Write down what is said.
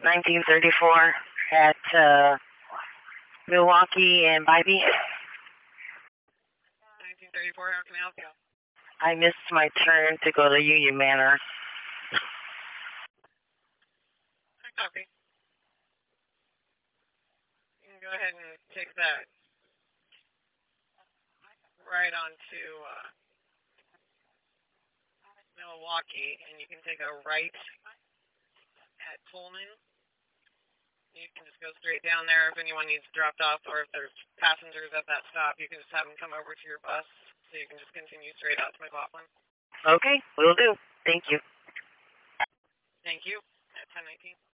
1934 at Milwaukee and Bybee. 1934, how can I help you? I missed my turn to go to Union Manor. I copy. You can go ahead and take that right on to Milwaukee, and you can take a right at Pullman. You can just go straight down there if anyone needs dropped off, or if there's passengers at that stop, you can just have them come over to your bus, so you can just continue straight out to McLaughlin. Okay, will do. Thank you. Thank you. At 10:19.